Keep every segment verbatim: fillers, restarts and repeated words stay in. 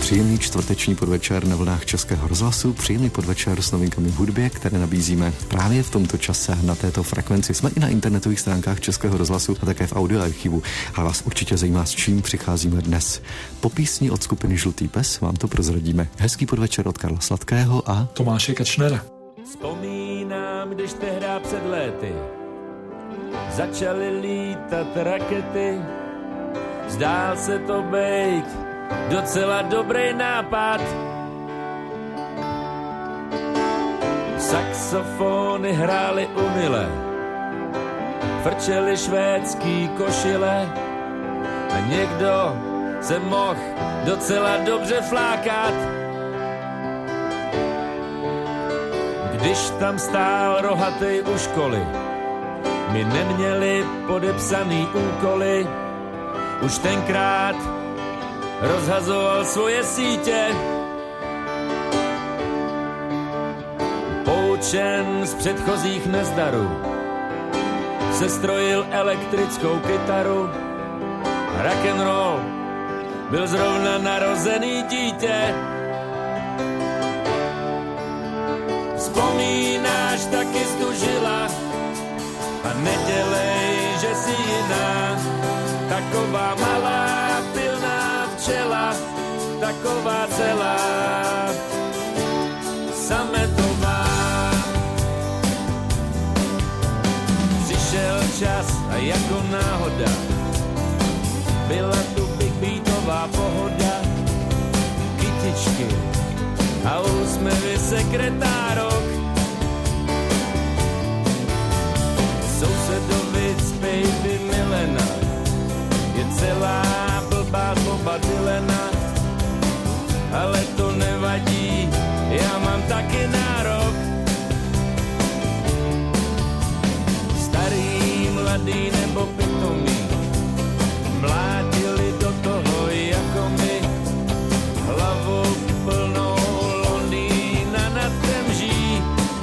Příjemný čtvrteční podvečer na vlnách Českého rozhlasu, příjemný podvečer s novinkami v hudbě, které nabízíme právě v tomto čase na této frekvenci. Jsme i na internetových stránkách Českého rozhlasu a také v audioarchivu. A vás určitě zajímá, s čím přicházíme dnes. Po písni od skupiny Žlutý pes vám to prozradíme. Hezký podvečer od Karla Sladkého a Tomáše Kačnera. Vzpomínám, když tehdy před léty začaly lítat rakety. Zdál se to bejt docela dobrý nápad. Saxofony hrály umile, frčely švédský košile a někdo se mohl docela dobře flákat. Když tam stál rohatej u školy, my neměli podepsaný úkoly. Už tenkrát rozhazoval svoje sítě. Poučen z předchozích nezdarů sestrojil elektrickou kytaru. Rock'n'roll byl zrovna narozený dítě. Vzpomínáš, taky ztužila a nedělej, že jsi jiná. Taková malá pilná včela, taková celá sametová. Přišel čas a jako náhoda byla tu big beatová pohoda. Kytičky a úsměvy sekretárok, sousedovic baby Milena je celá blbá zloba Dylena, ale to nevadí, já mám taky nárok. Starý, mladý nebo pitomý mlátili do toho jako my, hlavou plnou Londýna nad Temží.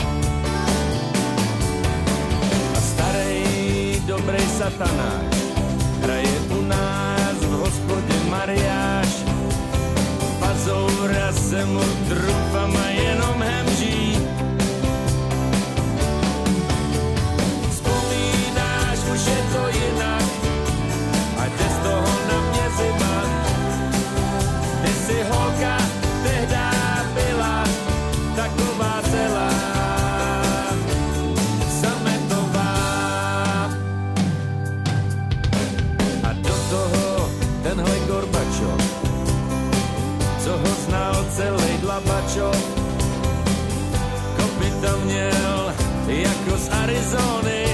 A starý, dobrý satanáš hraje u nás v hospodě mariáš. Pazoura se mu trufama jenom hemží. Vzpomínáš, už je to jinak a jde z toho na mě zima. Ty si holka tehdá byla taková celá sametová. A do toho tenhle Gorbačov, co ho znal celý Dlabačov, kopyta měl jako z Arizony.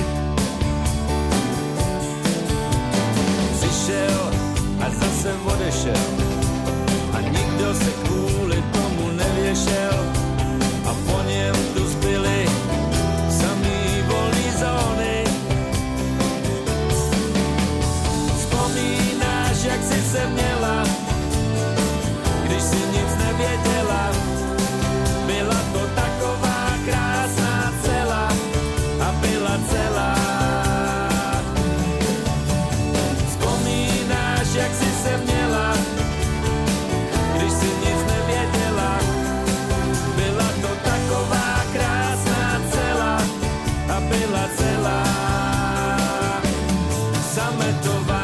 Přišel a zase odešel a nikdo se kvůli tomu nevěšel a po něm tu zbyly samý volný zóny. Vzpomínáš, jak jsi se měla, když jsi nic nevěděla, byla to taková krásná celá a byla celá. Vzpomínáš, jak jsi se měla, když jsi nic nevěděla, byla to taková krásná celá a byla celá sametová.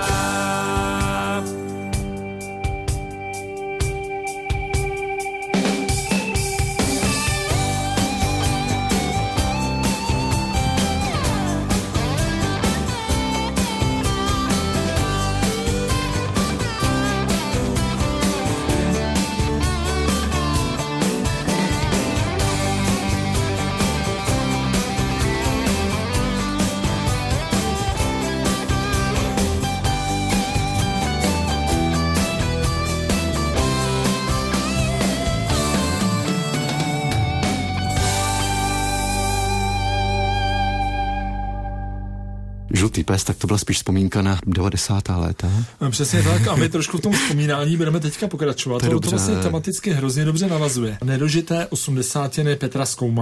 Žlutý pes, tak to byla spíš vzpomínka na devadesátá léta. Přesně tak a my trošku v tom vzpomínání budeme teďka pokračovat. To, to vlastně tematicky hrozně dobře navazuje. Nedožité osmdesátiny Petra Skoumala.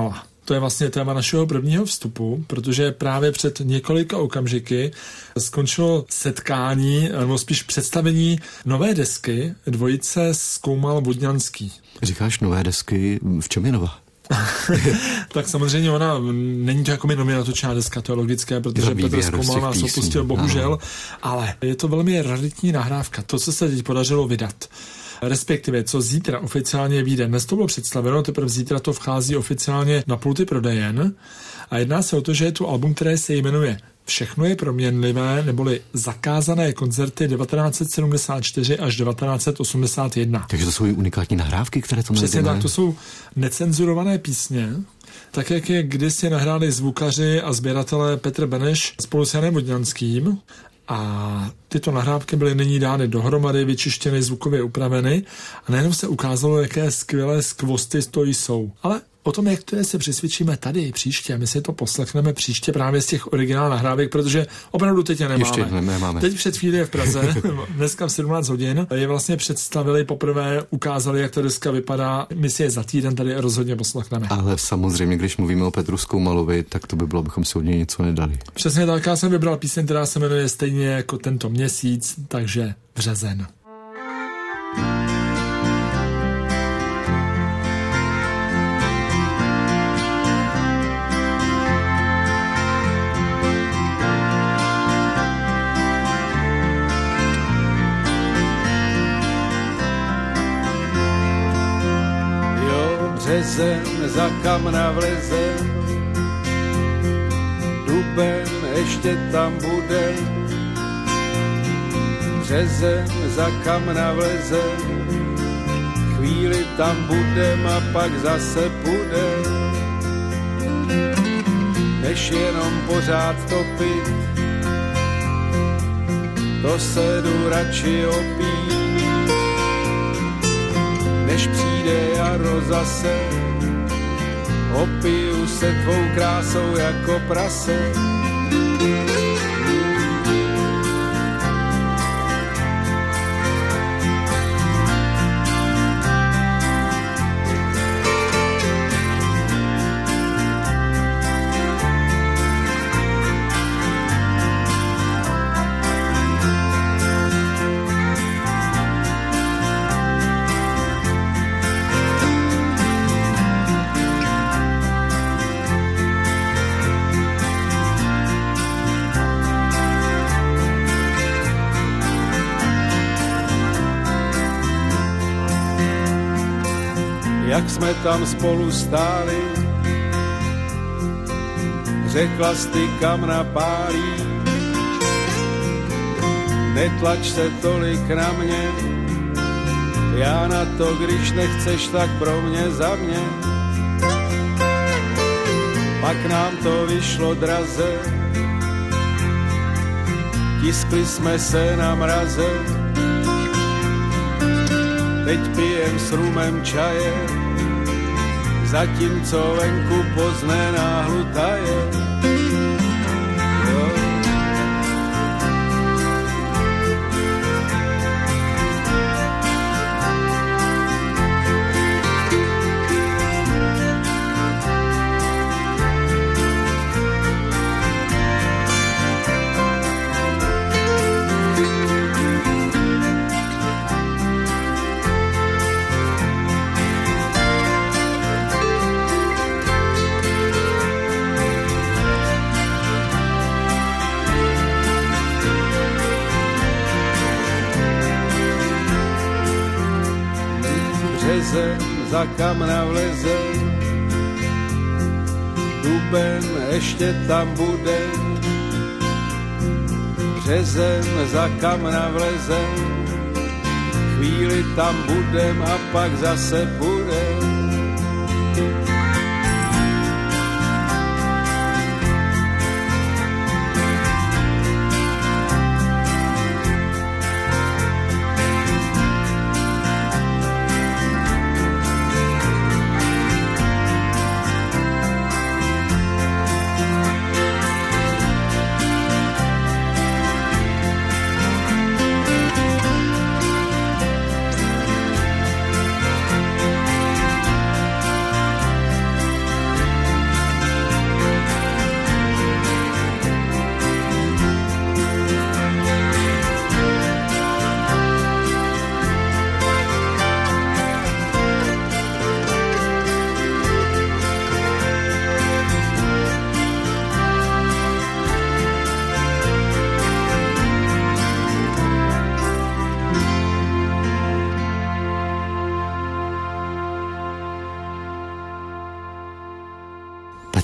To je vlastně téma našeho prvního vstupu, protože právě před několika okamžiky skončilo setkání, nebo spíš představení nové desky dvojice Zkoumal Vodňanský. Říkáš nové desky, v čem je nová? Tak samozřejmě ona není to jako mi nově natočená deska, to je logické, protože Petr Zkoumal nás opustil, bohužel, ano. Ale je to velmi raritní nahrávka. To, co se teď podařilo vydat, respektive co zítra oficiálně vyjde. Dnes to bylo představeno, teprve zítra to vchází oficiálně na pulty prodejen a jedná se o to, že je tu album, které se jmenuje Všechno je proměnlivé, neboli Zakázané koncerty devatenáct set sedmdesát čtyři až devatenáct set osmdesát jedna. Takže to jsou unikátní nahrávky, které to Přesně tak, to jsou necenzurované písně, tak jak je kdysi nahráli zvukaři a sběratelé Petr Beneš spolu s Janem Vodňanským. A tyto nahrávky byly nyní dány dohromady, vyčištěny, zvukově upraveny a najednou se ukázalo, jaké skvělé skvosty to jsou. Ale o tom, jak to je, se přesvědčíme tady příště. My si to poslechneme příště právě z těch originál nahrávek, protože opravdu teď je nemáme. Ještě nemáme. Teď před chvíli je v Praze, dneska v sedmnáct hodin, je vlastně představili, poprvé ukázali, jak ta deska vypadá. My si je za týden tady rozhodně poslechneme. Ale samozřejmě, když mluvíme o Petru Zkoumalovi, tak to by bylo, abychom si od něj něco nedali. Přesně tak, já jsem vybral píseň, která se jmenuje stejně jako tento měsíc, takže Březen. Březen za kamna vlezem, duben ještě tam bude. Březen za kamna vlezem, chvíli tam budem a pak zase půjde. Než jenom pořád topit, to se jdu radši opít. Než přijde jaro zase, opiju se tvou krásou jako prase. Jak jsme tam spolu stáli, řekla jsi ty kam napálí. Netlač se tolik na mě, já na to, když nechceš, tak pro mě za mě. Pak nám to vyšlo draze, tiskli jsme se na mraze. Teď pijem s rumem čaje, zatímco venku pozné náhlutaje. Jo. Za kamna vleze, duben ještě tam bude. Březen za kamna vleze, chvíli tam budem a pak zase půjde.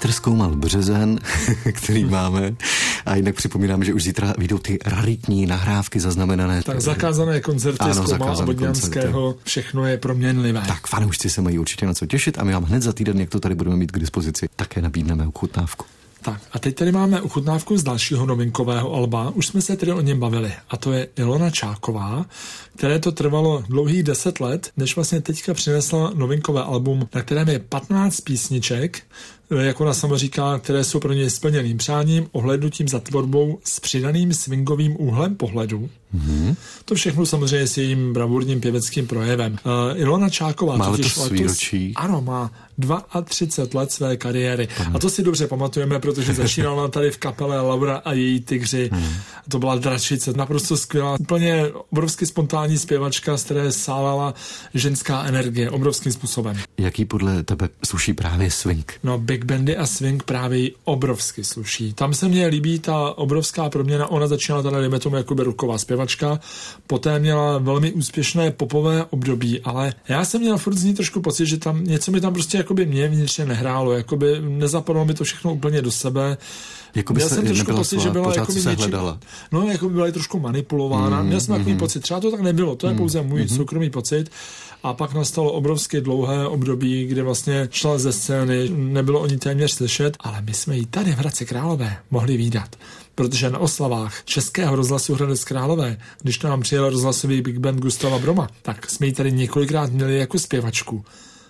Petr zkoumal březen, který máme, a jinak připomínám, že už zítra vyjdou ty raritní nahrávky zaznamenané. Tak zakázané koncerty ano, Zkoumal a Vodňanského, všechno je proměnlivé. Tak fanoušci se mají určitě na co těšit a my vám hned za týden, jak to tady budeme mít k dispozici, také nabídneme ochutnávku. Tak a teď tady máme ochutnávku z dalšího novinkového alba, už jsme se tedy o něm bavili, a to je Ilona Čáková, které to trvalo dlouhých deset let, než vlastně teďka přinesla novinkové album, na kterém je patnáct písniček, jak ona sama říká, které jsou pro něj splněným přáním, ohlédnutím za tvorbou s přidaným swingovým úhlem pohledu. Mm-hmm. To všechno samozřejmě s jejím bravurním pěveckým projevem. Uh, Ilona Čáková má totiž letos výročí. Ano, má třicet dva let své kariéry. Mm. A to si dobře pamatujeme, protože začínala tady v kapele Laura a její tygři. Mm. To byla dračice, naprosto skvělá, úplně obrovsky spontánní zpěvačka, z které sálala ženská energie obrovským způsobem. Jaký podle tebe sluší právě swing? No, big bandy a swing právě jí obrovsky sluší. Tam se mně líbí ta obrovská proměna. Ona začínala tady, dejme tomu, jako rocková zpěvačka, poté měla velmi úspěšné popové období, ale já jsem měl furt z ní trošku pocit, že tam něco mi tam prostě jakoby mě vnitřně nehrálo, jakoby nezapadlo mi to všechno úplně do sebe. Jakoby Měl se jsem trošku pocit, svá, že byla pořád jakoby se něčím, hledala. No, jakoby byla trošku manipulována. Mm, Měl jsem takový mm, pocit, třeba to tak nebylo, to je mm, pouze můj mm, soukromý pocit. A pak nastalo obrovské dlouhé období, kdy vlastně šla ze scény, nebylo o ní téměř slyšet, ale my jsme ji tady v Hradci Králové mohli vídat. Protože na oslavách Českého rozhlasu Hradec Králové, když nám přijel rozhlasový big band Gustava Broma, tak jsme ji tady několikrát měli jako zpěvačku.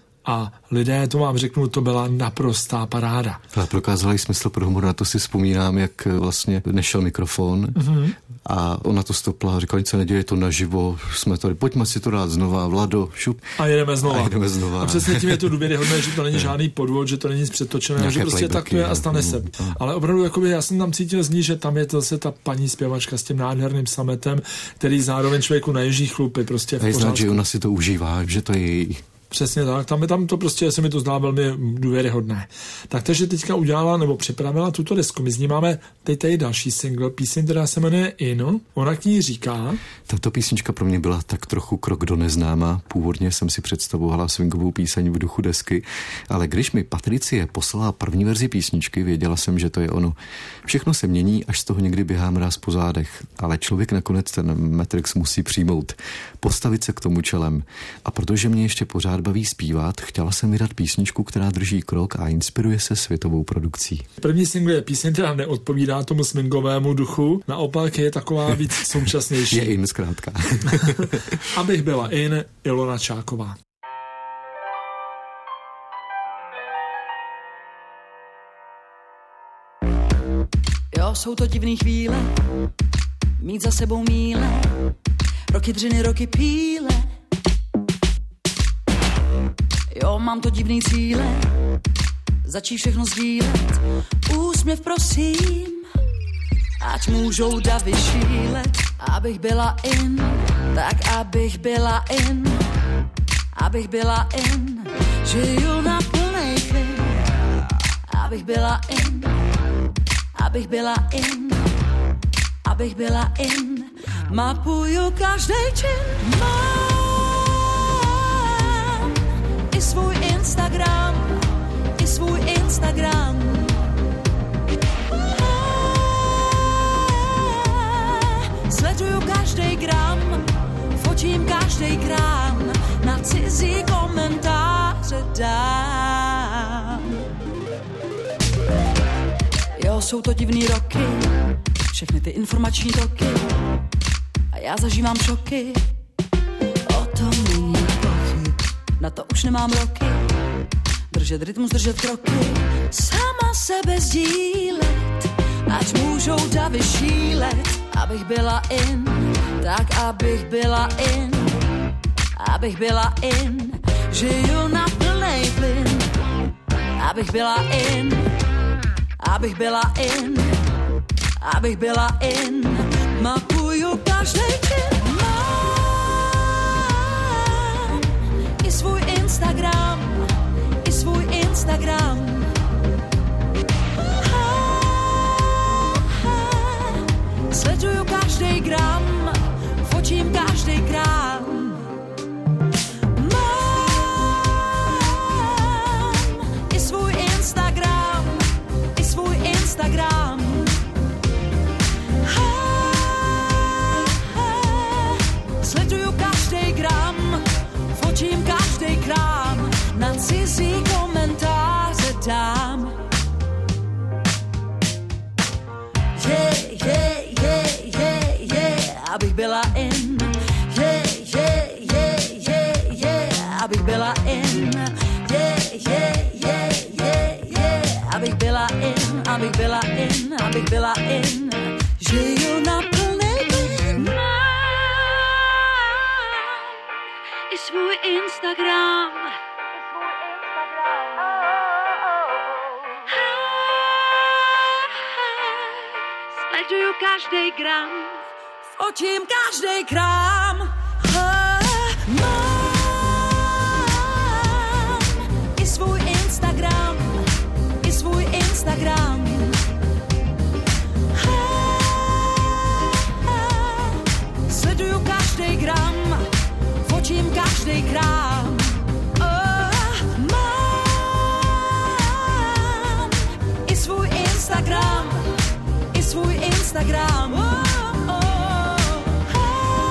A lidé, to vám řeknu, to byla naprostá paráda. Ale prokázala jí smysl pro humor, na to si vzpomínám, jak vlastně nešel mikrofon mm-hmm. a ona to stopla a říkala, nic se neděje, to naživo, jsme tady, pojďme si to dát znova, Vlado, šup. A jedeme znova. A jedeme znova. A přesně tím je to důvěryhodné, že to není žádný podvod, že to není nic předtočené, nějaké že prostě tak to je a stane se. Mm, Ale opravdu, jakoby, já jsem tam cítil z ní, že tam je to zase ta paní zpěvačka s tím nádherným sametem, který zároveň člověku naježí chlupy, prostě v pořádku. Znát, že ona si to užívá, že to je její. Přesně tak, tam, tam to prostě se mi to zdá velmi důvěryhodné. Tak takže teďka udělala nebo připravila tuto desku. My z ní máme teď tady další single, píseň, která se jmenuje In. Ona k ní říká... Tato písnička pro mě byla tak trochu krok do neznáma. Původně jsem si představovala swingovou píseň v duchu desky, ale když mi Patricie poslala první verzi písničky, věděla jsem, že to je ono. Všechno se mění, až z toho někdy běhá mráz po zádech, ale člověk nakonec ten Matrix musí přijmout, postavit se k tomu čelem. A protože mě ještě pořád baví zpívat, chtěla jsem vydat písničku, která drží krok a inspiruje se světovou produkcí. První single je píseň, která neodpovídá tomu swingovému duchu, naopak je taková víc současnější. Je in zkrátka. Abych byla in, Ilona Čáková. Jo, jsou to divný chvíle, mít za sebou míle, roky dřiny, roky píle. Jo, mám to divný cíle, začít všechno sdílet, úsměv prosím, ať můžou davy šílet, abych byla in, tak abych byla in, abych byla in, žiju na plnej klin, abych byla in, abych byla in, abych byla in, mapuju každej čin, mám i svůj Instagram, i svůj Instagram. Sleduju každej gram, fotím každej krám, na cizí komentáře dám. Jo, jsou to divný roky, všechny ty informační toky, a já zažívám šoky, o tom není pochyb, na to už nemám roky, držet rytmus, držet kroky, sama sebe sdílet, ať můžou davy šílet, abych byla in, tak abych byla in, abych byla in, žiju na plnej plyn, abych byla in, abych byla in, abych byla in, mapuju každej čin, mám i svůj Instagram, i svůj Instagram. Sleduju každej gram, fotím každej krám. Mám i svůj Instagram, abych byla in. Yeah, yeah, yeah, yeah, yeah, abych byla in. Yeah, yeah, yeah, yeah, yeah, abych byla in, abych byla in, abych byla in. Žiju na plnej plyn. Mám i svůj Instagram. Sleduju každej gram, fočím každej krám. Mám i svůj Instagram, i svůj Instagram. Sleduju každej gram, fočím každej krám. Mám i svůj Instagram, i svůj Instagram. Oh, oh, hey,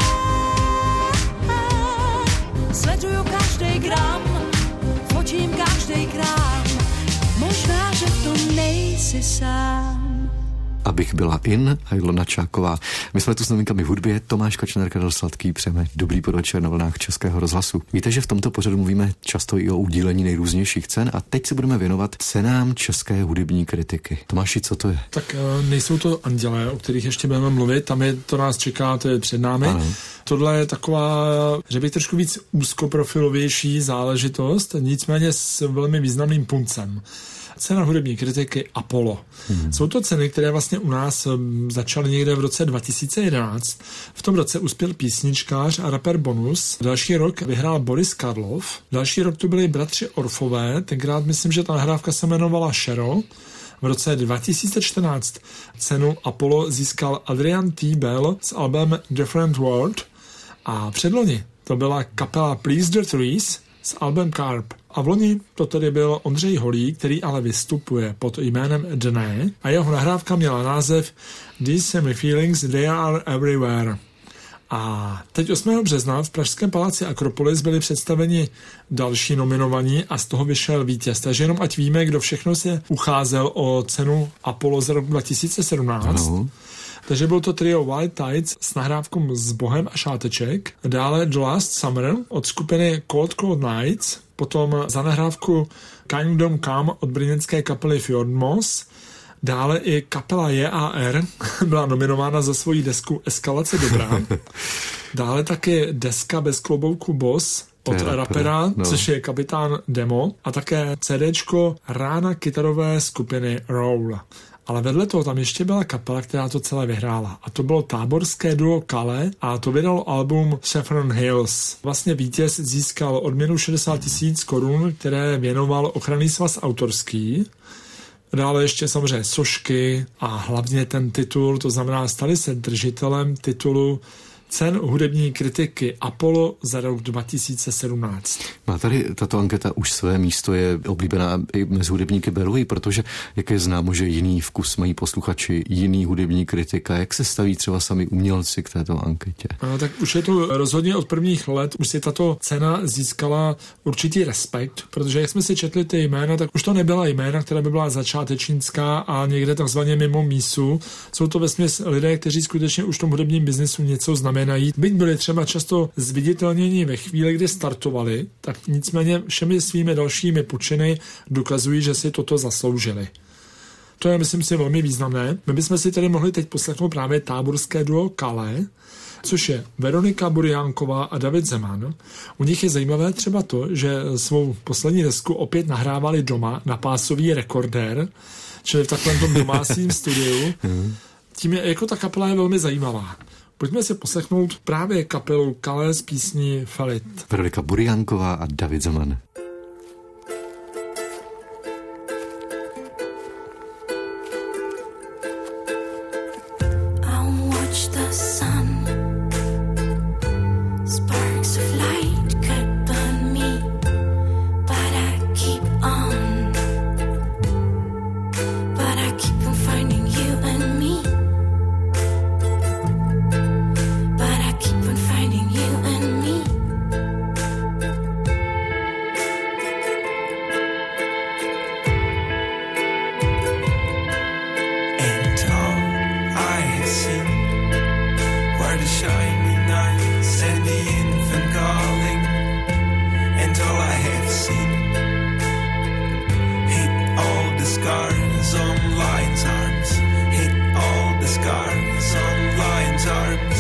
hey. Sleduju každej gram, fočím každej krám. Možná, že v tom nejsi sám. Abych byla in, a Ilona Čáková. My jsme tu s novinkami v hudbě, Tomáš Kačner, Karel Sladký, přejeme dobrý podvečer na vlnách Českého rozhlasu. Víte, že v tomto pořadu mluvíme často i o udílení nejrůznějších cen a teď se budeme věnovat cenám české hudební kritiky. Tomáši, co to je? Tak nejsou to andělé, o kterých ještě budeme mluvit, tam je, to nás čeká, to je před námi. Ano. Tohle je taková, že bych trošku víc úzkoprofilovější záležitost, nicméně s velmi významným puncem. Cena hudební kritiky Apollo. Hmm. Jsou to ceny, které vlastně u nás začaly někde v roce dva tisíce jedenáct. V tom roce uspěl písničkář a rapper Bonus. Další rok vyhrál Boris Karloff. Další rok to byli bratři Orfové. Tenkrát myslím, že ta nahrávka se jmenovala Shero. V roce dva tisíce čtrnáct cenu Apollo získal Adrian T. Bell s albem Different World. A předloni to byla kapela Please the Trees s albem Carp. A v loni to tedy byl Ondřej Holý, který ale vystupuje pod jménem Dne a jeho nahrávka měla název These Semi Feelings, They Are Everywhere. A teď osmého března v pražském paláci Akropolis byli představeni další nominovaní a z toho vyšel vítěz. Takže jenom ať víme, kdo všechno se ucházel o cenu Apollo z roku dva tisíce sedmnáct. Ano. Takže byl to trio Wild Tides s nahrávkou S Bohem a šáteček. Dále The Last Summer od skupiny Cold Cold Nights. Potom za nahrávku Kingdom Come od brněnské kapely Fjordmoss. Dále i kapela J A R byla nominována za svoji desku Eskalace dobrá. Dále taky deska Bez klobouku Boss od rapera, no. Což je Kapitán Demo. A také CDčko Rána kytarové skupiny Roll. Ale vedle toho tam ještě byla kapela, která to celé vyhrála. A to bylo táborské duo Kale a to vydalo album Saffron Hills. Vlastně vítěz získal odměnu šedesát tisíc korun, které věnoval Ochranný svaz autorský. Dále ještě samozřejmě sošky a hlavně ten titul, to znamená stali se držitelem titulu cen hudební kritiky Apollo za rok dva tisíce sedmnáct. Má tady tato anketa už své místo, je oblíbená i mezi hudebníky Beluji, protože jak je známo, že jiný vkus mají posluchači, jiný hudební kritika. Jak se staví třeba sami umělci k této anketě? No, tak už je to rozhodně od prvních let, už si tato cena získala určitý respekt, protože jak jsme si četli ty jména, tak už to nebyla jména, která by byla začátečnická a někde takzvaně mimo mísu. Jsou to vesměs lidé, kteří skutečně už v tom hudebním biznesu něco znamenají. Byť byli třeba často zviditelnění ve chvíli, kdy startovali, tak nicméně všemi svými dalšími počiny dokazují, že si toto zasloužili. To je, myslím si, velmi významné. My bychom si tedy mohli teď poslechnout právě táborské duo Kale, což je Veronika Buriánková a David Zeman. U nich je zajímavé třeba to, že svou poslední desku opět nahrávali doma na pásový rekordér, čili v takovém tom domácím studiu. Tím je, jako ta kapela je velmi zajímavá. Pojďme si poslechnout právě kapelu Kale z písní Falit. Veronika Buriánková a David Zeman. the shiny nights and the infant calling, and all I have seen hit all the scars on lion's arms, hit all the scars on lion's arms.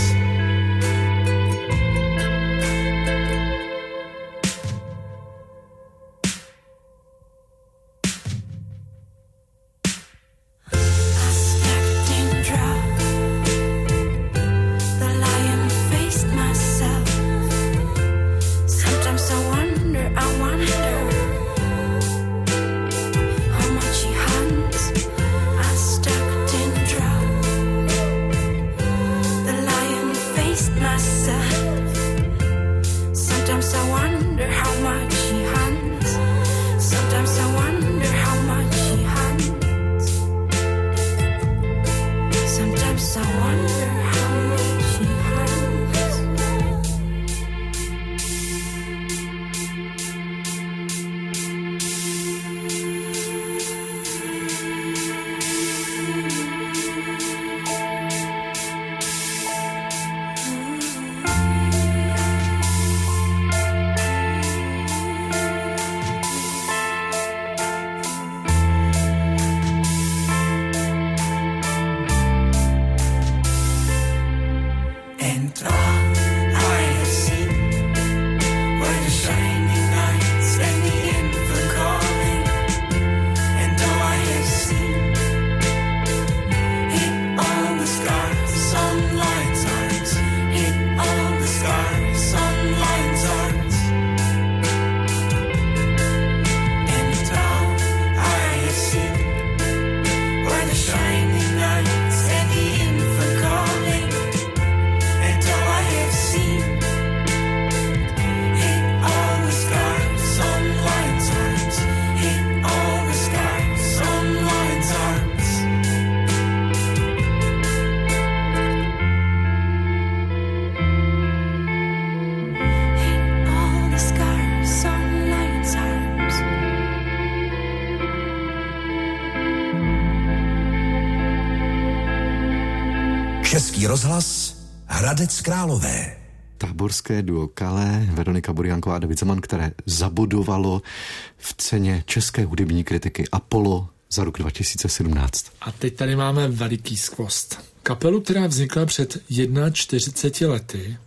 Český rozhlas, Hradec Králové. Táborské duo Calais, Veronika Burianková a David Zeman, které zabudovalo v ceně české hudební kritiky Apollo za rok dva tisíce sedmnáct. A teď tady máme veliký skvost. Kapelu, která vznikla před čtyřiceti jednou lety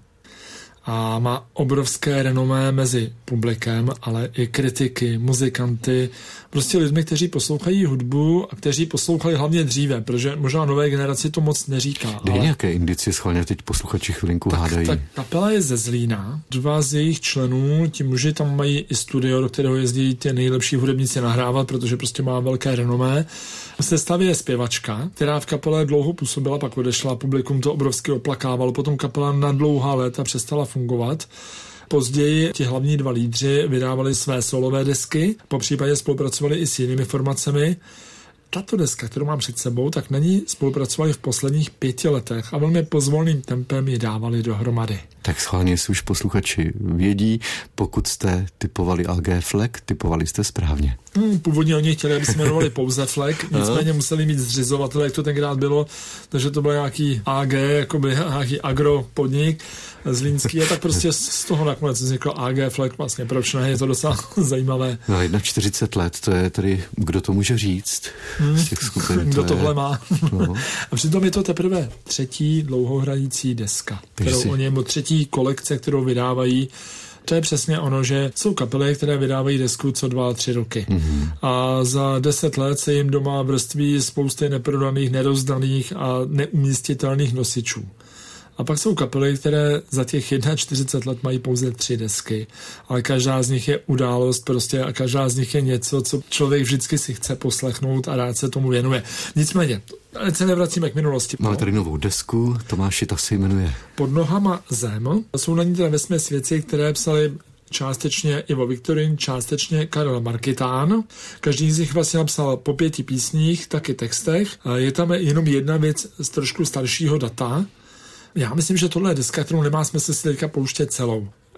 a má obrovské renomé mezi publikem, ale i kritiky, muzikanty, prostě lidmi, kteří poslouchají hudbu a kteří poslouchali hlavně dříve, protože možná nové generaci to moc neříká. Dej ale... nějaké indicie, schválně teď posluchači chvilinku tak, hádají. Tak kapela je ze Zlína. Dva z jejich členů, ti muži tam mají i studio, do kterého jezdí ty nejlepší hudebníci nahrávat, protože prostě má velké renomé. V sestavě je zpěvačka, která v kapele dlouho působila, pak odešla, publikum to obrovsky oplakávalo, potom kapela na dlouhá léta přestala fungovat. Později ti hlavní dva lídři vydávali své solové desky, popřípadě spolupracovali i s jinými formacemi. Tato deska, kterou mám před sebou, tak na ní spolupracovali v posledních pěti letech a velmi pozvolným tempem ji dávali dohromady. Tak schválně si už posluchači vědí, pokud jste typovali A G Fleck, typovali jste správně. Hmm, původně oni chtěli, aby se jmenovali pouze Fleck, nicméně museli mít zřizovatele, jak to tenkrát bylo, takže to byl nějaký A G, jakoby nějaký agropodnik zlínský a tak prostě z toho nakonec vznikl A G Fleck, vlastně proč ne, je to docela zajímavé. No čtyřicet jedna let, to je tedy, kdo to může říct hmm. z těch skupin. Kdo to tohle je... má. No. A přitom je to teprve třetí dlouhohrající deska, Takže kterou si... oni, nebo třetí kolekce, kterou vydávají. To je přesně ono, že jsou kapely, které vydávají desku co dva, tři roky. Mm-hmm. A za deset let se jim doma vrství spousty neprodaných, nerozdaných a neumístitelných nosičů. A pak jsou kapely, které za těch čtyřicet jedna let mají pouze tři desky, ale každá z nich je událost prostě a každá z nich je něco, co člověk vždycky si chce poslechnout a rád se tomu věnuje. Nicméně, ať se nevracíme k minulosti. Máme tady novou desku, Tomáši, ta se jmenuje Pod nohama zem. Jsou na ní teda vesměs věci, které psali částečně Ivo Viktorin, částečně Karel Markitán. Každý z nich vlastně napsal po pěti písních, taky textech. Je tam jenom jedna věc z trošku staršího data. Já myslím, že tohle je deska, kterou nemá smysl si teďka pouštět celou.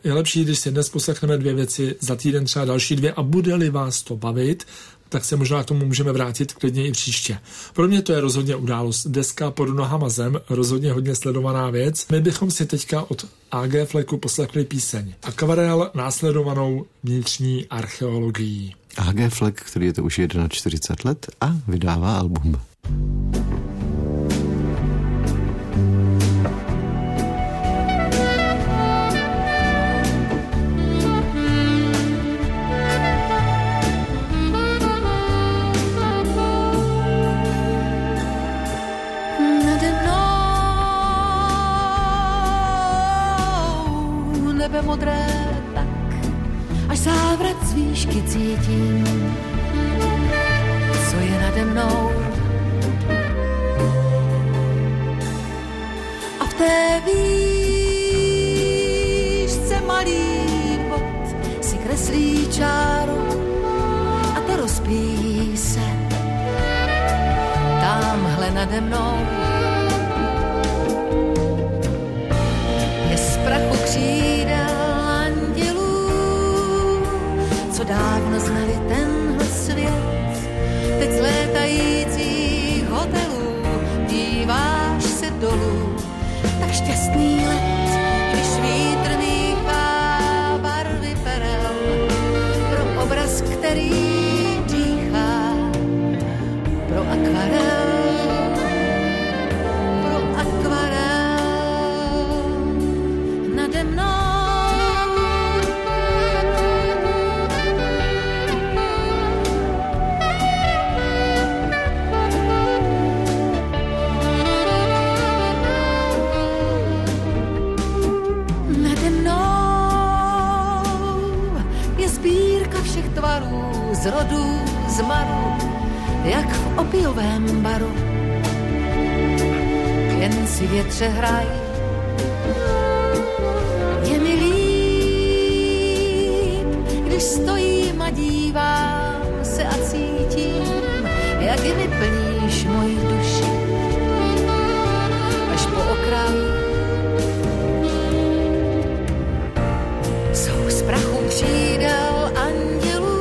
je lepší, když si dnes poslechneme dvě věci, za týden třeba další dvě a bude-li vás to bavit, tak se možná k tomu můžeme vrátit klidně i příště. Pro mě to je rozhodně událost. Deska Pod nohama zem, rozhodně hodně sledovaná věc. My bychom si teďka od á gé Flecku poslechli píseň Akvarel, následovanou Vnitřní archeologií. á gé Fleck, který je to už čtyřicet jedna let a vydává album. Modré tak, až závrat z výšky cítím, co je nade mnou. A v té výšce malý bod si kreslí čáru a ta rozpíjí se támhle nade mnou. Je z prachu křídel co dávno znali tenhle svět, teď z létajících hotelů díváš se dolů, tak šťastný let, když vítr míchá barvy perel pro obraz, který dýchá, pro akvarel, pro akvarel nade mnou. Z rodu, z maru, jak v opiovém baru. Jen si větře hraj. Je mi líp, když stojím a dívám se a cítím, jak mi plníš moji duši. Až po okraj jsou z prachu křídel andělů,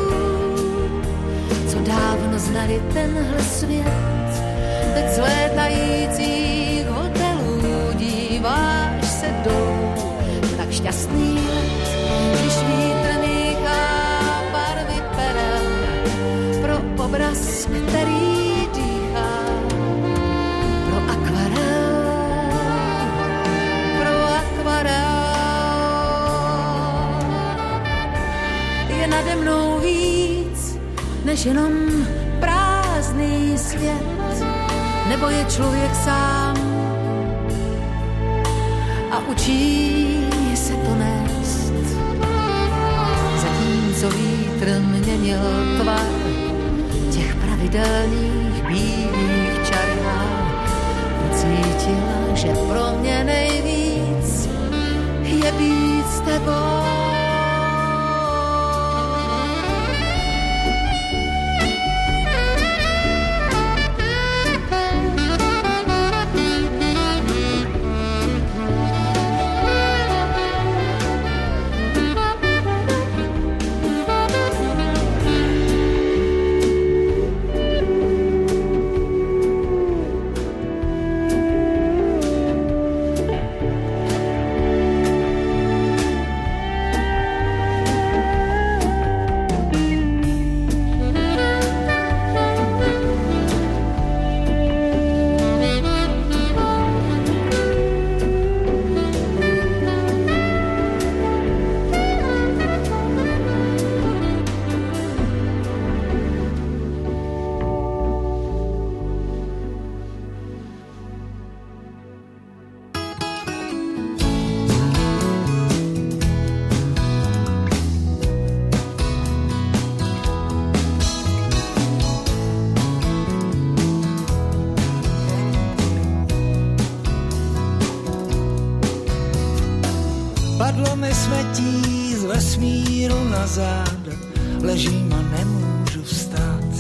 dávno znali tenhle svět, teď z létajících hotelů díváš se dolů, tak šťastný let, když vítr míchá barvy perel pro obraz, který dýchá, pro akvarel, pro akvarel. Je nade mnou víc než jenom prázdný svět, nebo je člověk sám a učí se to nést. Zatímco vítr měnil tvar těch pravidelných bílých čarách, cítila, že pro mě nejvíc je být s tebou. Padlo mi smetí z vesmíru na záda, ležím a nemůžu vstát.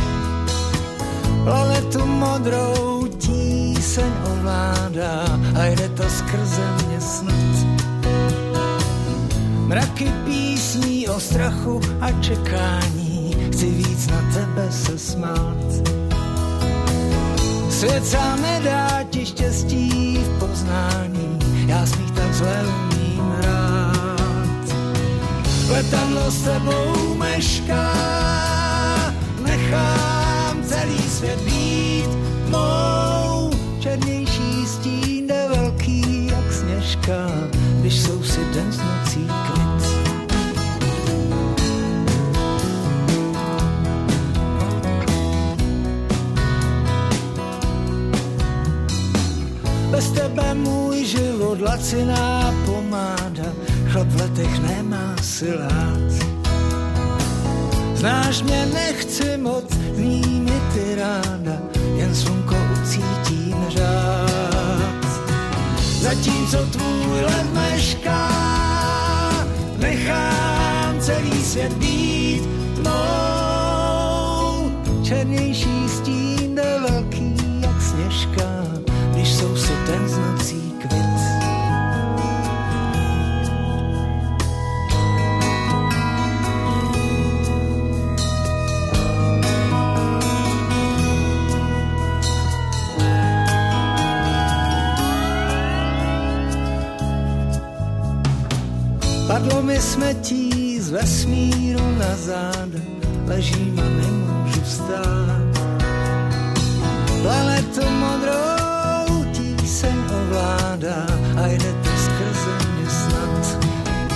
Planetu modrou tíseň ovládá a jde to skrze mě snad. Mraky písní o strachu a čekání, chci víc na tebe se smát. Svět sám nedá ti štěstí v poznání, já smích tak zle umím hrát. Letadlo s tebou mešká, nechám celý svět být mou. Černější stín jde velký jak sněžka, když jsou si den s nocí klid. Bez tebe můj život laciná pomáda, chlap v letech nemá si lát. Znáš mě, nechci moc, zní mi ty ráda, jen slunko ucítím řád. Zatímco tvůj let mešká, nechám celý svět být tmou. Černější stín jde velký jak sněžka, když jsou si ten z nocí kvit. Padlo mi smetí z vesmíru na záda, ležím a nemůžu vstát. Planetu modrou tíseň ovládá a jde to skrze mě snad.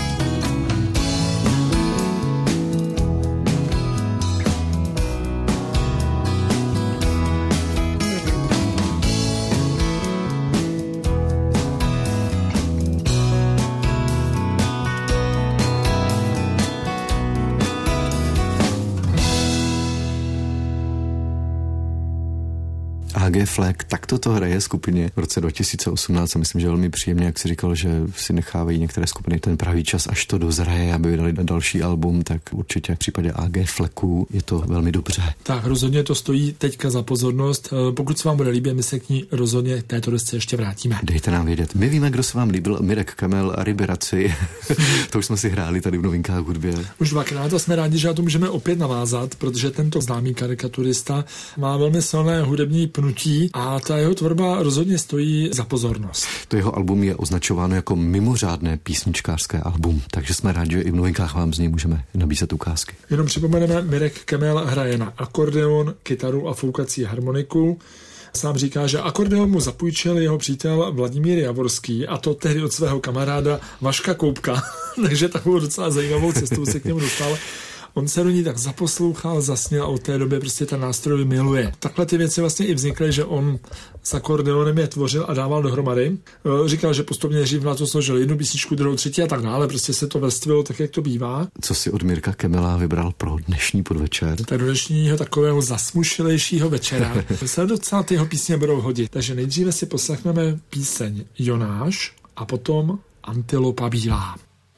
á gé Flag, tak toto hraje skupině v roce dva tisíce osmnáct a myslím, že velmi příjemně, jak si říkal, že si nechávají některé skupiny ten pravý čas, až to dozraje, aby vydali další album, tak určitě v případě á gé Flagu je to velmi dobře. Tak rozhodně to stojí teďka za pozornost. Pokud se vám bude líbit, my se k ní rozhodně této desce ještě vrátíme. Dejte nám vědět. My víme, kdo se vám líbil, Mirek Kamel a Riberaci. To už jsme si hráli tady v Novinkách hudbě. Už dvakrát a jsme rádi, že na to můžeme opět navázat, protože tento známý karikaturista má velmi silné hudební pnutí a ta jeho tvorba rozhodně stojí za pozornost. To jeho album je označováno jako mimořádné písničkářské album, takže jsme rádi, že i v Novinkách vám z něj můžeme nabízet ukázky. Jenom připomeneme, Mirek Kamel hraje na akordeon, kytaru a foukací harmoniku. Sám říká, že akordeon mu zapůjčil jeho přítel Vladimír Javorský, a to tehdy od svého kamaráda Vaška Koupka, takže takovou docela zajímavou cestou se k němu dostal. On se do ní tak zaposlouchal, zasněl a od té doby prostě ten nástroj miluje. Takhle ty věci vlastně i vznikly, že on s akordeonem je tvořil a dával dohromady. Říkal, že postupně dřív na to složil jednu písničku, druhou, třetí a tak dále. Prostě se to vrstvilo tak, jak to bývá. Co si od Mirka Kamela vybral pro dnešní podvečer? Tak do dnešního takového zasmušilejšího večera se docela ty jeho písně budou hodit. Takže nejdříve si poslechneme píseň Jonáš a potom Antilopa bílá.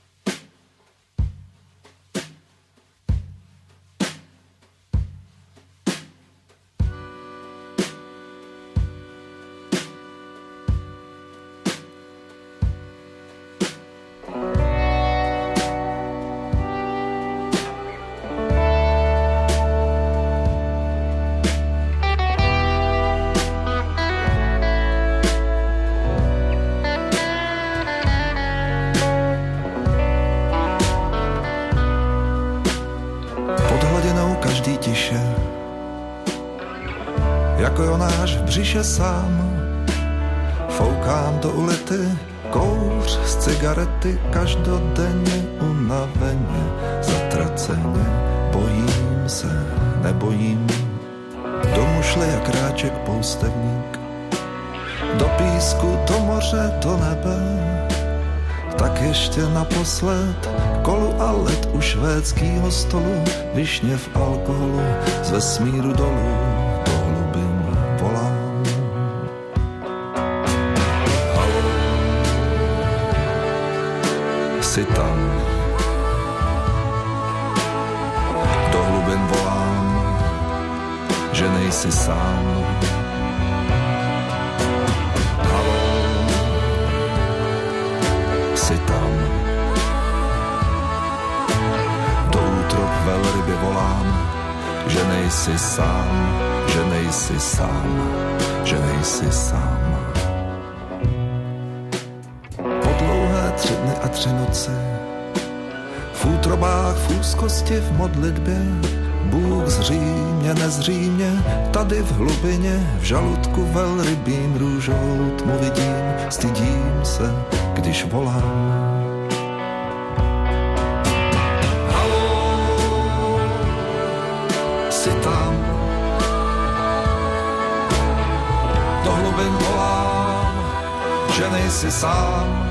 Jako Jonáš v břiše sám, foukám do ulity kouř z cigarety, každodenně unaveně, zatraceně, bojím se, nebojím, do mušly jak ráček poustevník, do písku, do moře, do nebe, tak ještě naposled, kolu a led u švédskýho stolu, višně v alkoholu, z vesmíru dolů, do hlubin volám. Haló, jsi tam, do hlubin volám, že nejsi sám. Haló, jsi tam, velryby volám, že nejsi sám, že nejsi sám, že nejsi sám. Po dlouhé tři dny a tři noci, v útrobách, v úzkosti, v modlitbě, Bůh zří mě, nezří mě, tady v hlubině, v žaludku velrybím růžou tmu vidím, stydím se, když volám. Haló, jsi tam, do hlubin volám, že nejsi sám.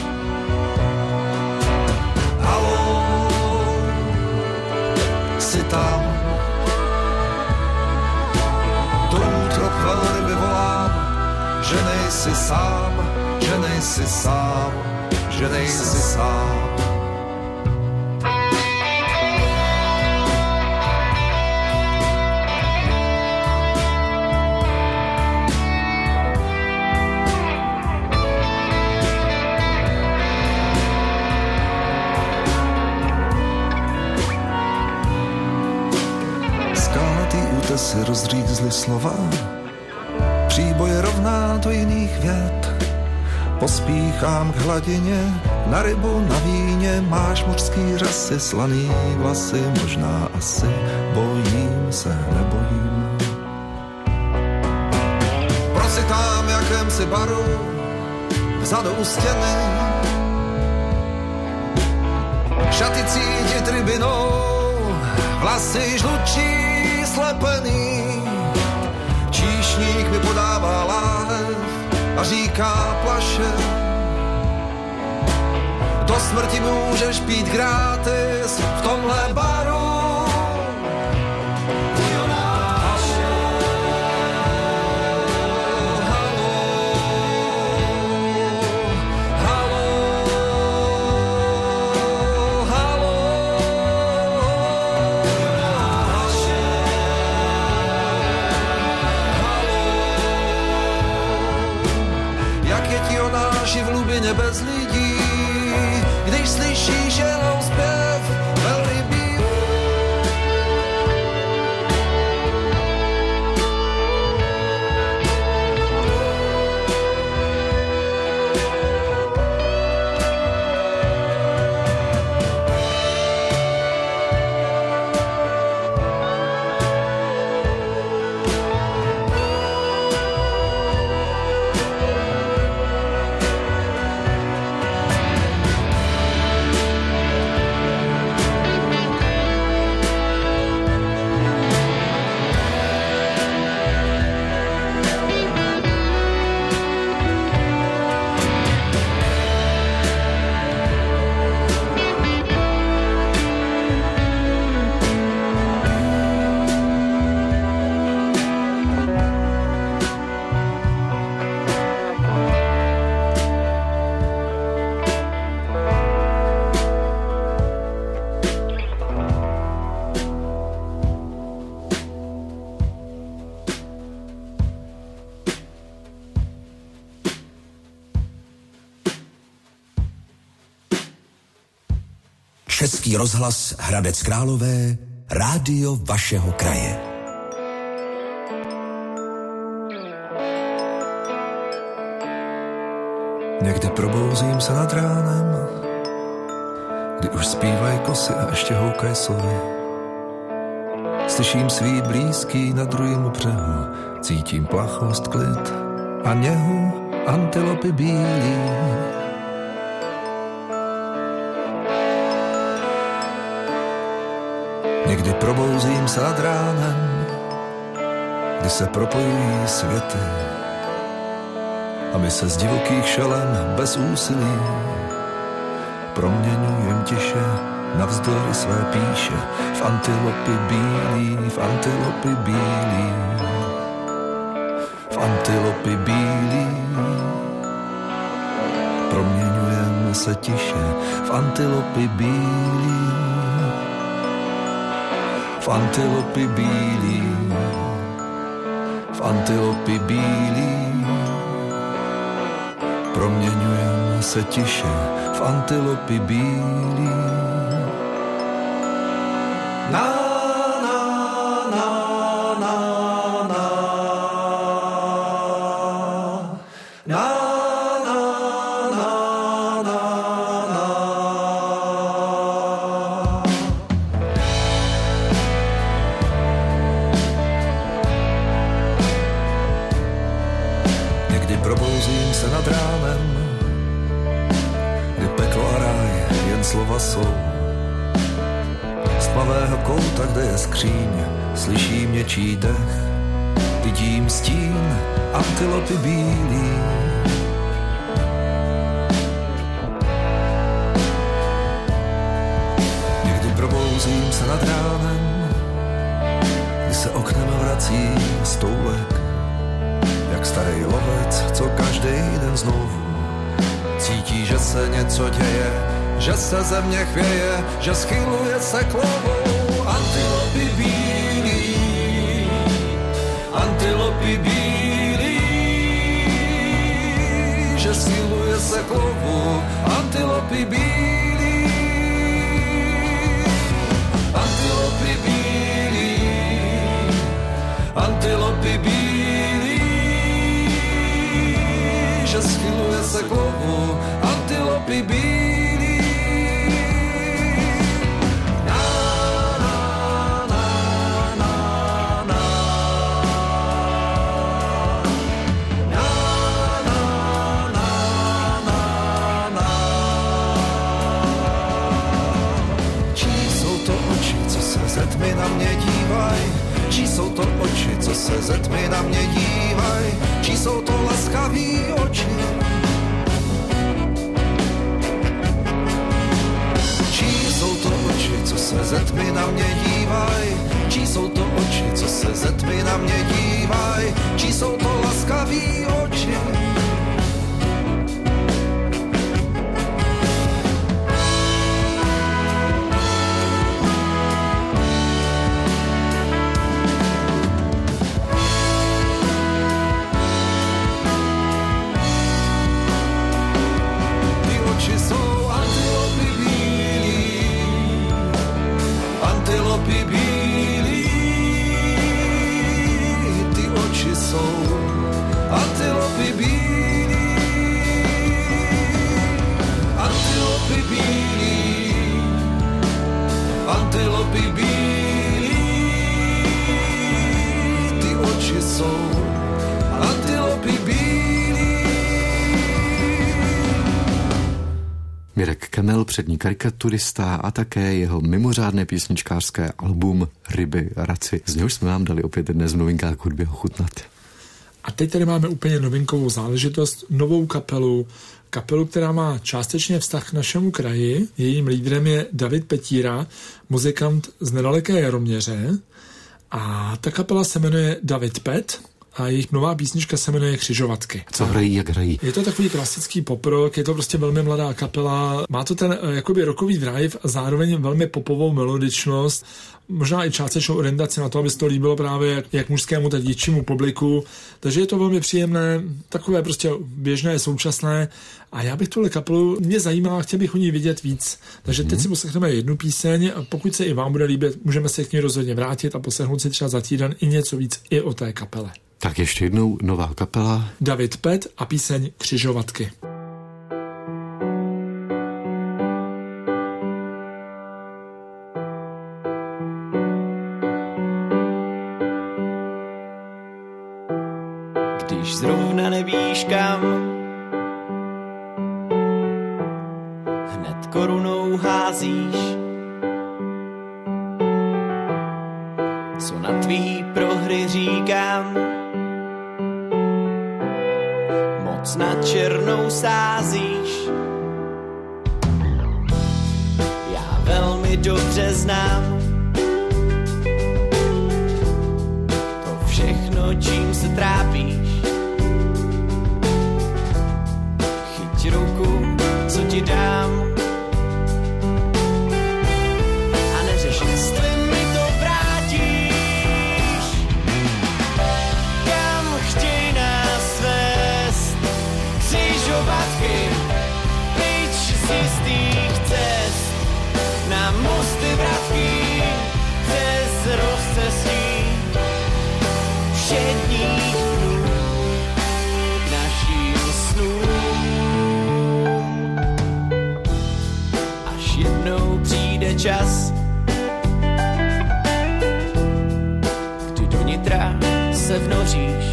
Haló, jsi tam, do útrop velryby volám, že nejsi sám, že nejsi sám, že nejsi sám. Si rozřízli slova, příboje rovná do jiných vět. Pospíchám k hladině, na rybu, na víně, máš mořský řasy, slaný vlasy, možná asi, bojím se, nebojím. Prositám jakémsi baru, vzadu u stěny, šaty cítit rybinou, vlasy žlučí, slepený, číšník mi podává láhev a říká plaše. Do smrti můžeš pít gratis v tomhle baru. V hlubině bez lidí, když slyšíš jenom zpěv velrybí. Český rozhlas Hradec Králové, rádio vašeho kraje. Někdy probouzím se nad ránem, kdy už zpívají kosy a ještě houkají sovy. Slyším svý blízký na druhém břehu, cítím plachost, klid a něhu antilopy bílí. Někdy probouzím se nad ránem, kdy se propojují světy a my se z divokých šelem bez úsilí proměňujem tiše navzdory své píše v antilopy bílí, v antilopy bílí, v antilopy bílí. Proměňujeme se tiše v antilopy bílí, v antilopy bílí, v antilopy bílí. Proměňujeme se tiše v antilopy bílí, v Na kde je skříň, slyším něčí dech, vidím stín antilopy bílý. Někdy probouzím se nad ránem, kdy se oknem vrací stoulek, jak starý lovec, co každý den znovu cítí, že se něco děje, že se země chvěje, že schyluje se k lovu. Antilopy bílí, antilopy bílí, že schyluje se k lovu. Antilopy bílí, antilopy bílí, antilopy bílí, že schyluje se k lovu. Antilopy bílí. Ze tmy na mě dívaj, čí jsou to oči, co se ze tmy na mě dívaj, čí jsou to laskavý oči. Čí jsou to oči, co se ze tmy na mě dívaj, čí jsou to oči, co se ze tmy na mě dívaj, čí jsou to laskavý oči. Mirek Kemel, přední karikaturista a také jeho mimořádné písničkářské album Ryby Raci. Z něhož jsme vám dali opět dnes v novinkách hudby ochutnat. A teď tady máme úplně novinkovou záležitost, novou kapelu, kapelu, která má částečně vztah k našemu kraji. Jejím lídrem je David Petíra, muzikant z nedaleké Jaroměře. A ta kapela se jmenuje David Pet a jejich nová písnička se jmenuje Křižovatky. Co hrají, jak hrají? Je to takový klasický pop-rock, je to prostě velmi mladá kapela, má to ten jakoby rockový drive a zároveň velmi popovou melodičnost, možná i částečnou orientaci na to, aby se to líbilo právě jak, jak mužskému, tak dětšímu publiku, takže je to velmi příjemné, takové prostě běžné, současné a já bych tuhle kapelu, mě zajímá, chtěl bych o ní vidět víc, takže teď si poslechneme jednu píseň a pokud se i vám bude líbit, můžeme se k ní rozhodně vrátit a poslechnout si třeba za týden i něco víc i o té kapele. Tak ještě jednou nová kapela. David Pet a píseň Křižovatky. Když zrovna nevíš kam, hned korunou házíš, co na tvý prohry říkám, moc na černou sázíš. Já velmi dobře znám to všechno, čím se trápíš. Chyť ruku, co ti dám, a neřeš, jestli mi to vrátíš. Kam chtěj nás vést křižovatky, pryč z jistých cest, na mosty vratky, čas, kdy do nitra se vnoříš,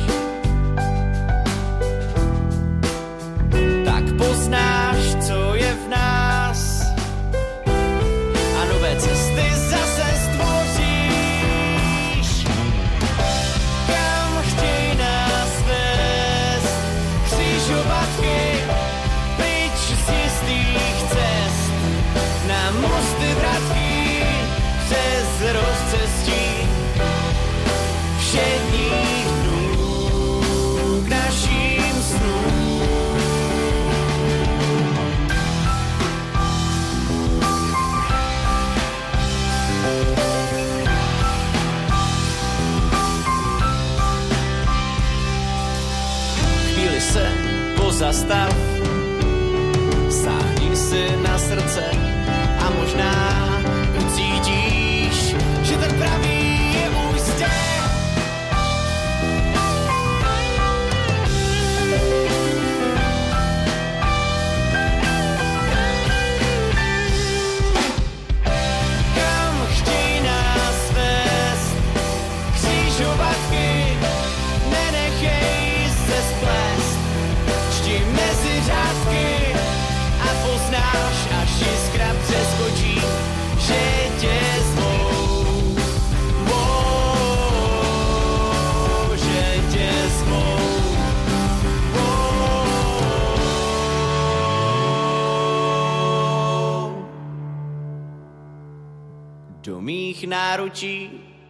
tak poznáš, co je v nás a nové cesty zase stvoříš. Kam chtěj nás vést křižovatky, pryč z jistých cest, na mosty vratky, přes rozcestí všedních dnů k našim snům. Chvíli se pozastav, sáhni si na srdce a možná ucítíš, že ten pravý je už zde. Kam chtěj nás vést křižovatky, nenechej se splést, čti mezi řádky a poznáš, až jiskra přeskočí, že tě zvou, oh, že tě zvou, oh. Do mých náručí.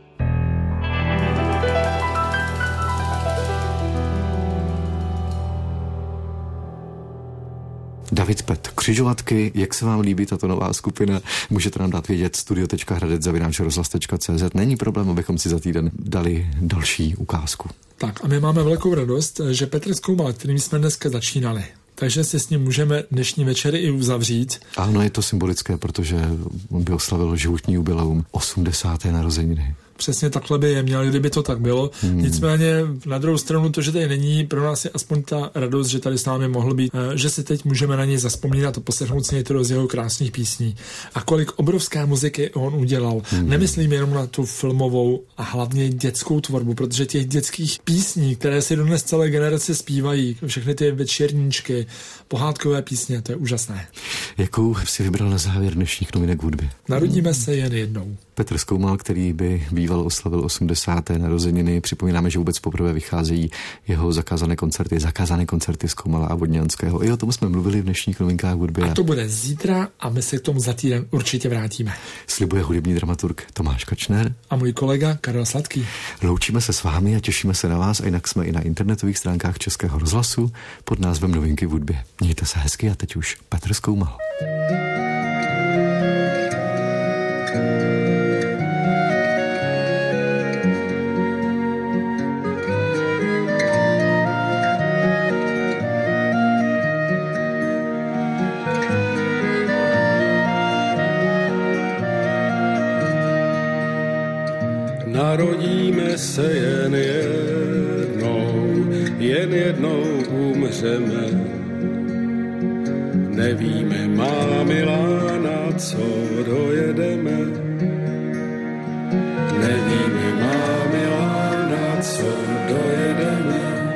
David Pet, Křižovatky, jak se vám líbí tato nová skupina? Můžete nám dát vědět studio tečka hradec zavináč rozhlas tečka cé zet. Není problém, abychom si za týden dali další ukázku. Tak a my máme velkou radost, že Petr Skoumal, kterým jsme dneska začínali, takže si s ním můžeme dnešní večery i uzavřít. Ano, je to symbolické, protože on by oslavil životní jubileum osmdesáté narozeniny. Přesně takhle by je měl, kdyby to tak bylo. Hmm. Nicméně na druhou stranu to, že tady není, pro nás je aspoň ta radost, že tady s námi mohl být, že si teď můžeme na něj zazpomínat a poslechnout si některou z jeho krásných písní. A kolik obrovské muziky on udělal. Hmm. Nemyslím jenom na tu filmovou a hlavně dětskou tvorbu, protože těch dětských písní, které si dodnes celé generace zpívají, všechny ty večerníčky, pohádkové písně, to je úžasné. Jakou si vybral na závěr dnešních novinek hudby? Narodíme hmm. se jen jednou. Petr Skoumal, který by býval oslavil osmdesáté narozeniny. Připomínáme, že vůbec poprvé vycházejí jeho zakázané koncerty, zakázané koncerty Skoumala a Vodňanského. I o tom jsme mluvili v dnešních novinkách hudby. A to bude zítra a my se k tomu za týden určitě vrátíme. Slibuje hudební dramaturg Tomáš Kačner a můj kolega Karel Sladký. Loučíme se s vámi a těšíme se na vás, a jinak jsme i na internetových stránkách Českého rozhlasu pod názvem Novinky v hudbě. Mějte se hezky a teď už Petr Skoumal. Narodíme se jen jednou, jen jednou umřeme. Nevíme, má milá, na co dojedeme. Nevíme, má milá, na co dojedeme.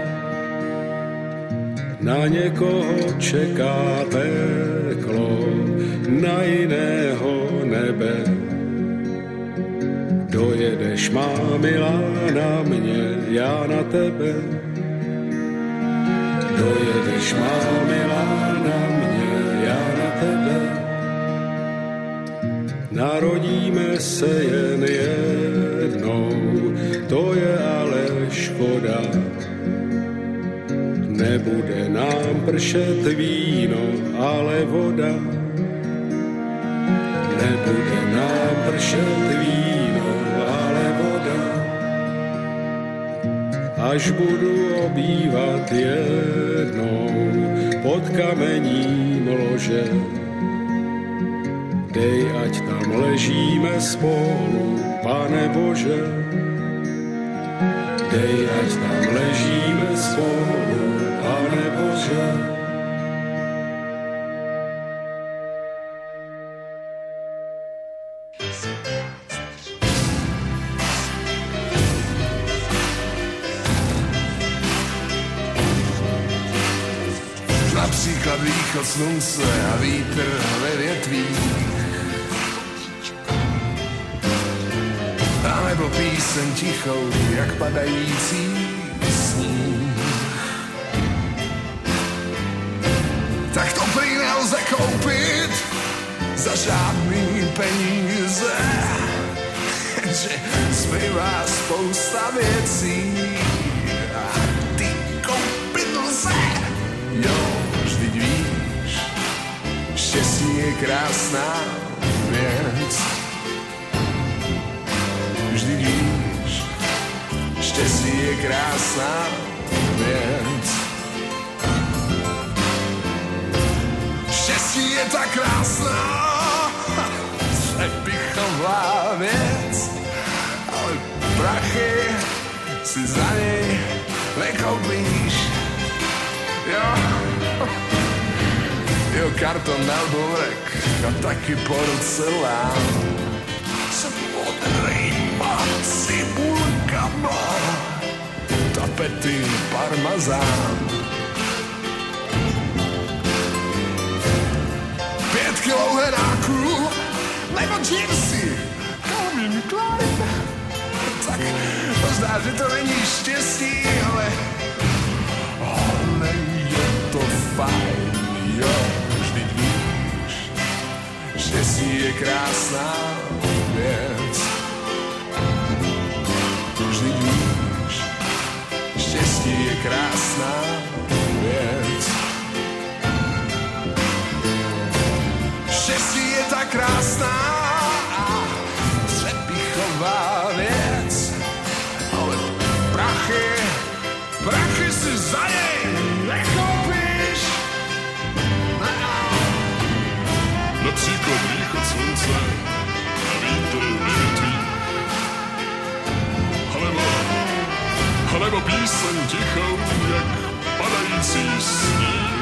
Na někoho čeká peklo, na jiného nebe. Dojedeš, má milá, na mě, já na tebe. Dojedeš, má milá, na mě, já na tebe. Narodíme se jen jednou, to je ale škoda. Nebude nám pršet víno, ale voda. Nebude nám pršet víno, ale voda. Až budu obývat jednou pod kamením lože, dej, ať tam ležíme spolu, Pane Bože. Dej, ať tam ležíme spolu, Pane Bože. snad východ slunce a vítr ve větvích. A nebo píseň tichou, jak padající sníh. Tak to prý nelze koupit za žádný peníze, že zbývá spousta věcí a ty koupit lze. Jo, vždyť víš, štěstí je krásná věc. Vždyť víš, štěstí je krásná věc. Štěstí je tak krásná, přepichová věc, ale prachy si za něj nekoupíš. Jo, jo, karton na borek a taky porcelán s modrýma cibulkama, tapety parmazán. Pět kilo heráků nebo džímsy Calvin Klein. Tak možná, že to není štěstí, ale ale je to fajn, jo, vždyť víš, štěstí je krásná věc. Vždyť víš, štěstí je krásná věc. Štěstí je tak krásná a přepichová věc, ale prachy, prachy si za něj nekoupíš. Například východ slunce a vítr větví. Alebo, alebo píseň tichou, jak padající sníh.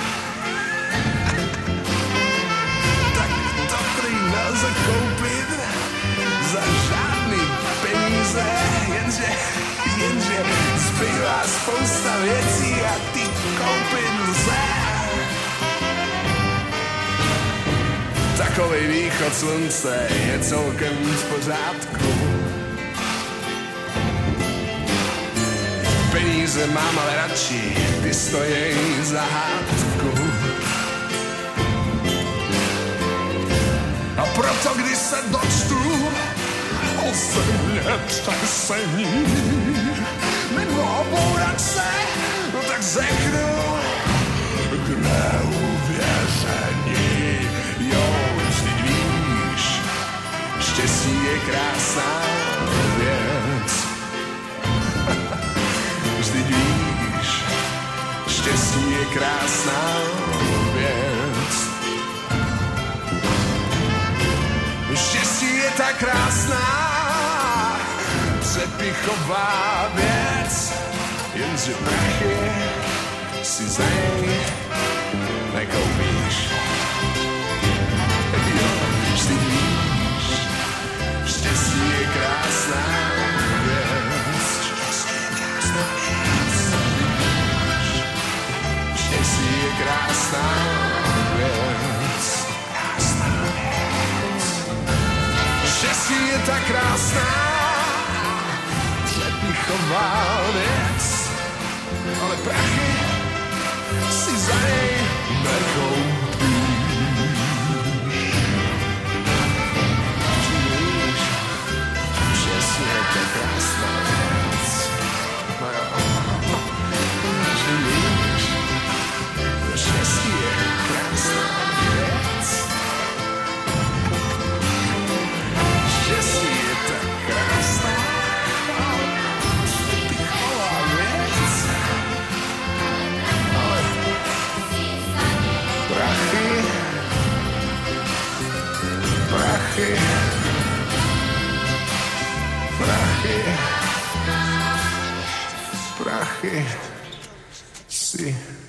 Tak to prý nelze koupit za žádný peníze, jenže, jenže zbývá spousta věcí a ty koupit lze. Takovej východ slunce je celkem v pořádku. Peníze mám ale radši, ty stojí za hádku. A proto, když se dočtu o země třesení nebo o bouračce, no tak řeknu k neuvěření. Jo, vždyť víš, štěstí je krásná věc. Vždyť víš, štěstí je krásná věc. Štěstí je tak krásná, přepichová věc, jenže prachy si za něj nekoupíš. Jo, vždyť víš, štěstí je krásná věc. Štěstí je krásná věc. Štěstí je tak krásná, přepichová věc, ale prachy si za něj nekoupíš. Štěstí je tak krásná věc. No jo. Štěstí je krásná věc. Štěstí je tak krásná, přepichová věc, ale prachy, prachy, prachy, prachy si